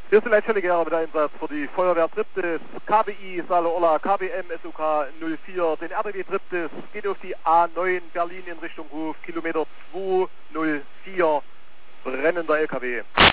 Hier ist die Leitstelle mit Einsatz für die Feuerwehr Triptis, KBI, Salo Ola, KBM, SUK 04, den RDW Triptis, geht auf die A9 Berlin in Richtung Hof, Kilometer 204, brennender LKW.